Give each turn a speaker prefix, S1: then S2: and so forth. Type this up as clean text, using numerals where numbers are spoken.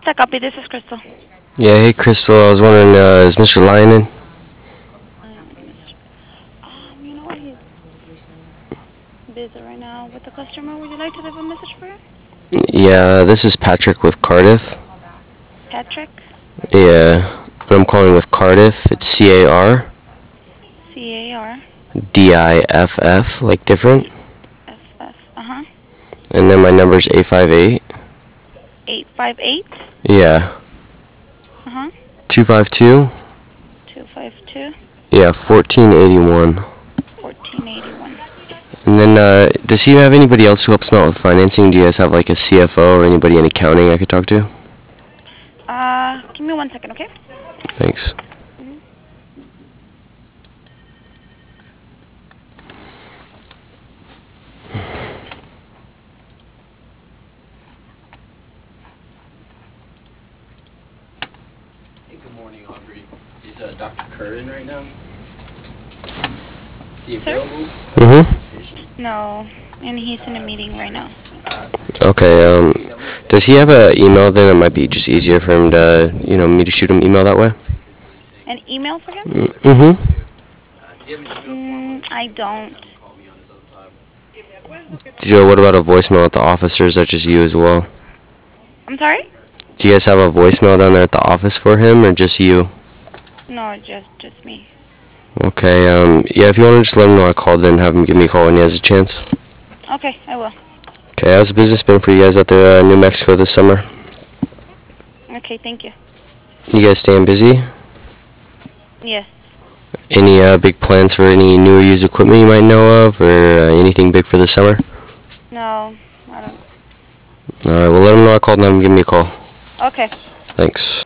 S1: Tech copy. This is Crystal.
S2: Yeah, hey Crystal, I was wondering, is Mr. Lyon in?
S1: You know what? He's busy right now with the customer. Would you like to leave a message for him?
S2: Yeah, this is Patrick with Cardiff.
S1: Patrick?
S2: Yeah, I'm calling with Cardiff. It's
S1: C-A-R.
S2: CARDIFF, like different.
S1: F-F. Uh-huh.
S2: And then my number's 858.
S1: 858.
S2: Yeah.
S1: Uh-huh.
S2: 252.
S1: 252.
S2: Yeah, 1481.
S1: 1481.
S2: And then, does he have anybody else who helps him out with financing? Do you guys have like a CFO or anybody in accounting I could talk to?
S1: Give me 1 second, okay?
S2: Thanks.
S3: Hey, good morning, Aubrey. Is Dr. Kerr in right now? Is he
S1: Sir?
S3: available?
S2: Mm-hmm.
S1: No, and he's in a meeting right now.
S2: Okay, does he have an email then? It might be just easier for him to, me to shoot him email that way.
S1: An email for him?
S2: Mm-hmm.
S1: I don't.
S2: Joe, what about a voicemail at the office, or is that just you as well?
S1: I'm sorry?
S2: Do you guys have a voicemail down there at the office for him, or just you?
S1: No, just me.
S2: Okay, yeah, if you want to just let him know I called, then have him give me a call when he has a chance.
S1: Okay, I will.
S2: Okay, how's the business been for you guys out there in New Mexico this summer?
S1: Okay, thank you.
S2: You guys staying busy?
S1: Yes.
S2: Any big plans for any new or used equipment you might know of, or anything big for the summer?
S1: No, I don't.
S2: Alright, well let him know I called and have him give me a call.
S1: Okay.
S2: Thanks.